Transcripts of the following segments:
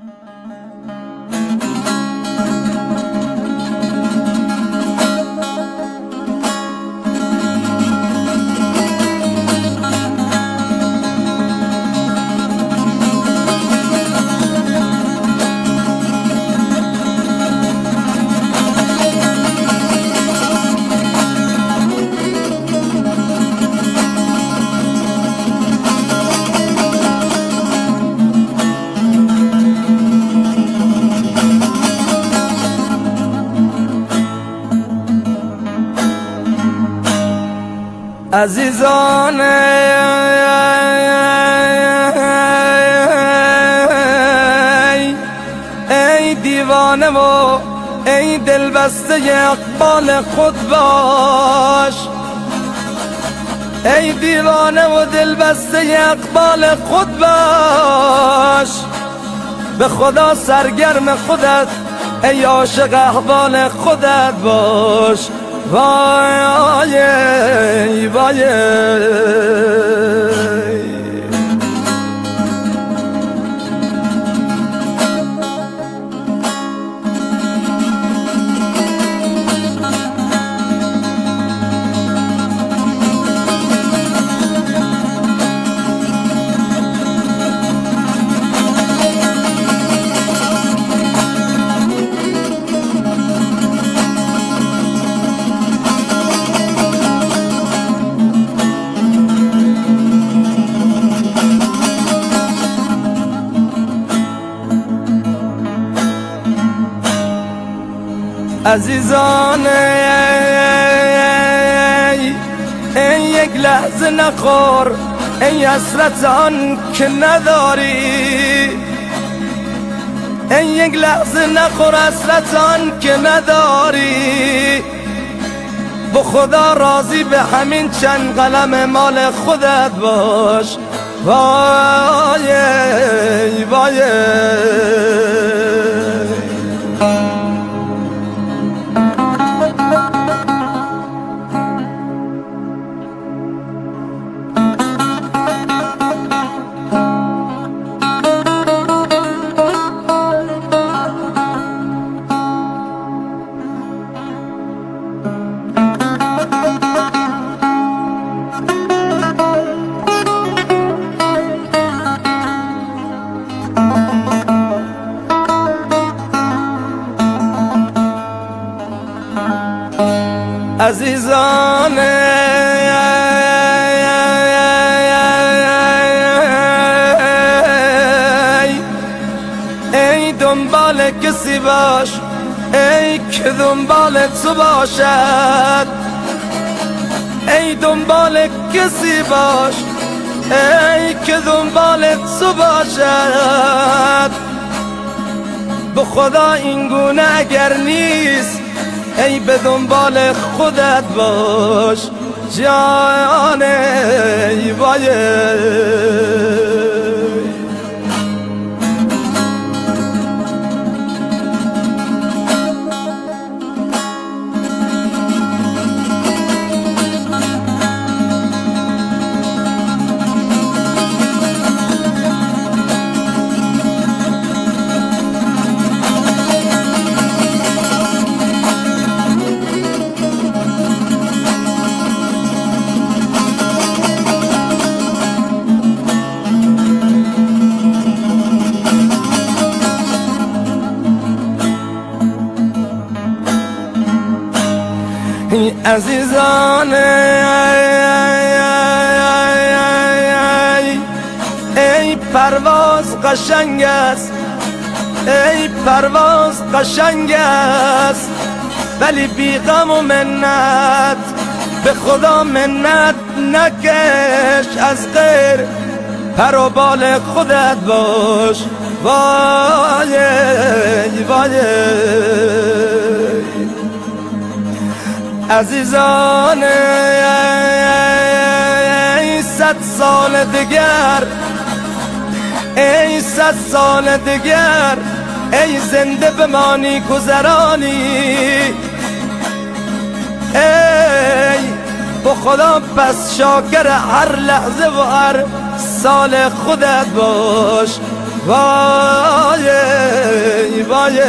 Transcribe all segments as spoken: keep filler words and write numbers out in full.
عزیزان ای دیوانه و ای دلبسته اقبال خود باش، ای دیوانه و دلبسته اقبال خود باش، به خدا سرگرم خودت ای عاشق احوال خودت باش. وای وای عزیزان ای, ای یک لحظه نخور ای حسرت آن که نداری، ای یک لحظه نخور حسرت آن که نداری، با خدا راضی به همین چند قلم مال خودت باش. وای وای عزیزان ای دنبال کسی باش ای که دنبال تو باشد، ای دنبال کسی باش ای که دنبال تو باشد، به خدا این گونه اگر نیست ای به دنبال خودت باش. جان ای وای عزیزان ای پرواز قشنگ است ای پرواز قشنگ است، ولی بی غم و منت به خدا منت نکش، از غیر پر و بال خودت باش. وای وای عزیزان ای صد سال دیگر ای صد سال دیگر ای زنده بمانی گذرانی، ای با خدا پس شاکر هر لحظه و هر سال خودت باش. وای ای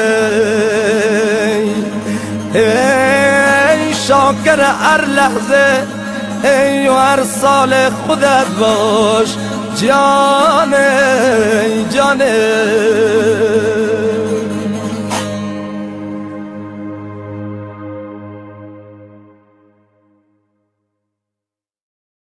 ای شاکر هر لحظه ای و هر سال خودت باش جانه جانه